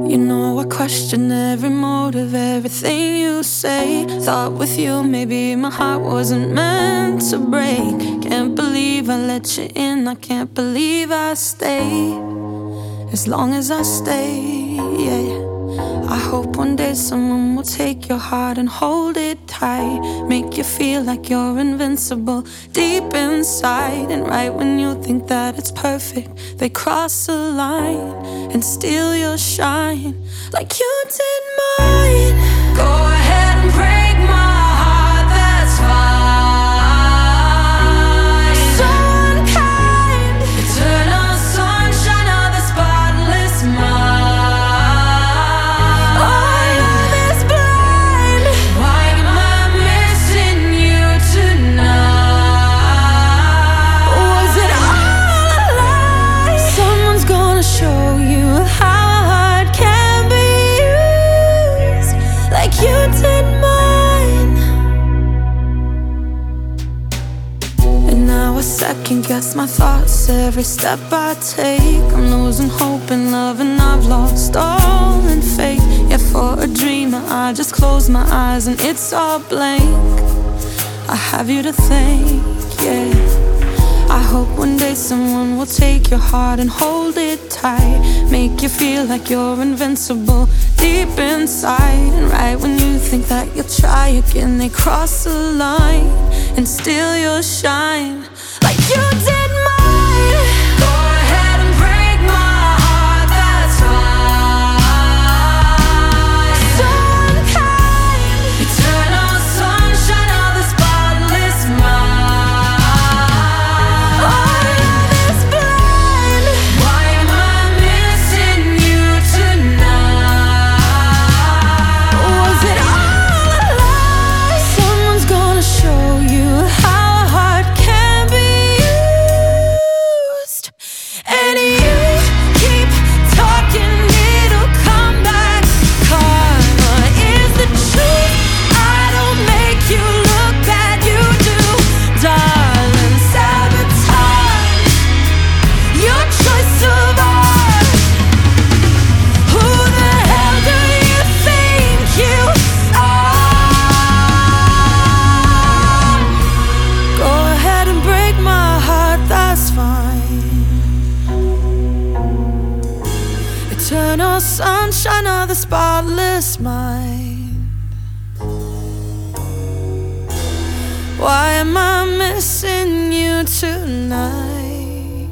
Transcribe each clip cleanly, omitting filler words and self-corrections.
You know I question every motive, everything you say. Thought with you maybe my heart wasn't meant to break. Can't believe I let you in, I can't believe I stayed. As long as I stay, yeah. I hope one day someone will take your heart and hold it tight. Make you feel like you're invincible deep inside. And right when you think that it's perfect, they cross a line and steal your shine like you did mine. Go ahead and break my heart, that's fine. So unkind, eternal sunshine of the spotless mind. Our love is blind. Why am I missing you tonight? Was it all a lie? Someone's gonna show you how a heart can be used like you did mine. And now I second guess my thoughts every step I take. I'm losing hope in love and I've lost all in faith. Yeah, for a dreamer I just close my eyes and it's all blank. I have you to thank, yeah. I hope one day someone will take your heart and hold it tight. Make you feel like you're invincible deep inside. And right when you think that you'll try again, they cross the line and steal your shine like you did mine. Go ahead and break my heart, that's fine. So unkind, eternal sunshine of the spotless mind. Our love is blind. Why am I missing you tonight? Was it all a lie? Someone's gonna show you how a heart can be used. And you keep talking, it'll come back. Karma is the truth. I don't make you look bad, you do. Darling, sabotage your choice of art. Who the hell do you think you are? Go ahead and break my heart, that's fine. Eternal sunshine of the spotless mind. Why am I missing you tonight?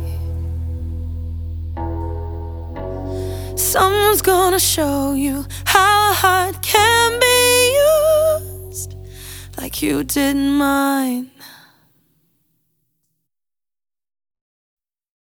Someone's gonna show you how a heart can be used like you did mine.